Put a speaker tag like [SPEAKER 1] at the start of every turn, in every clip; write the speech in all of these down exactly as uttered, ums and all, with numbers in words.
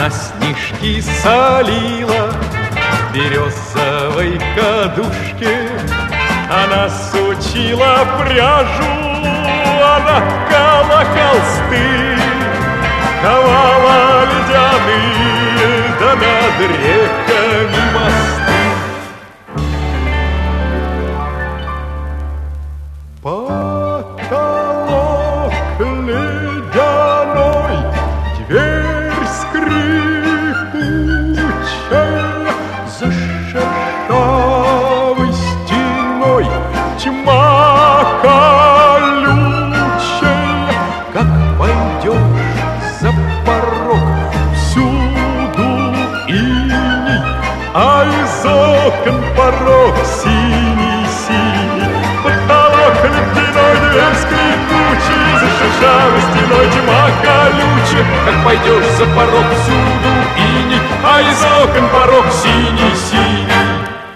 [SPEAKER 1] на снежки солила в березовой кадушке. Она сучила пряжу, она ткала холсты, ковала ледяные, да над реками мосты. Потолок ледяной, дверь скрипучая, за шершавой стеной тьма колючая. Как пойдешь за порог, всюду иней, а из окон порог синий-синий. Потолок ледяной, дверь скрипучая, за шершавой стеной тьма колючая. Как пойдешь за порог, всюду иней, а из окон порог синий-синий.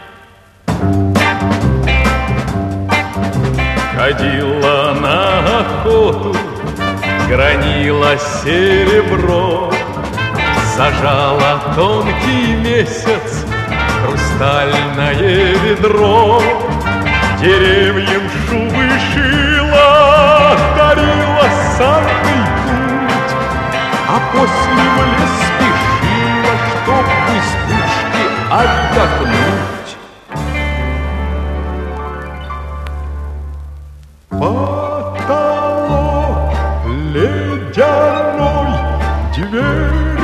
[SPEAKER 1] Ходила на охоту, гранила серебро, зажала тонкий месяц хрустальное ведро. Деревьям шубы шила, дарила санный путь, а после в лес спешила, чтоб из пушки отдохнуть. Потолок ледяной, дверь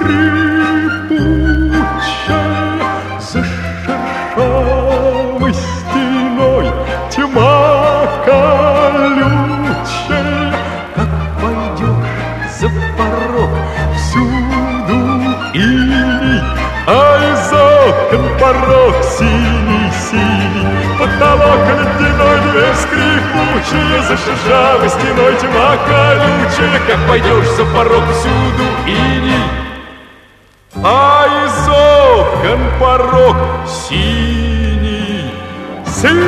[SPEAKER 1] скрипучая, за шершавой стеной тьма колючая. Как пойдешь за порог, всюду иней, а из окон порог синий-синий. Потолок ледяной, дверь скрипучая, за шершавой стеной тьма колючая. Как пойдешь за порог, всюду иней, а из окон порог синий-синий.